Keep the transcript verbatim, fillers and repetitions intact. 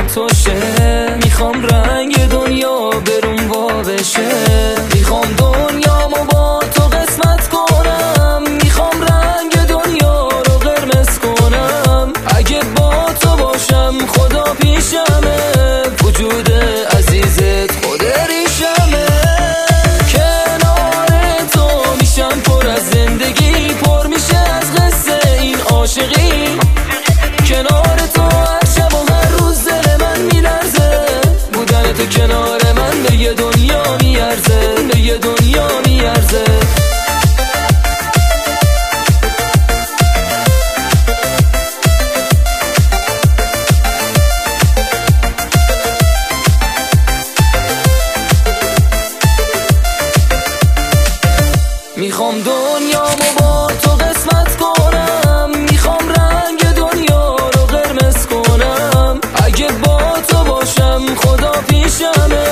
تو شه. میخوام رنگ دنیا برون وا بشه، میخوام دنیامو با تو قسمت کنم، میخوام رنگ دنیا رو قرمز کنم. اگه با تو باشم خدا پیشمه، وجود عزیزت خود ریشمه. کنار تو میشم پر از زندگی، پر میشه از قصه این عاشقی. کنار تو هر شب و هر روز دل من میلرزه، بودن تو کنار من به یه دنیا میارزه، به یه دنیا میارزه. میخوام دنیامو با تو قسمت کنم، میخوام رنگ دنیا رو قرمز کنم. اگه با تو باشم خدا پیشمه،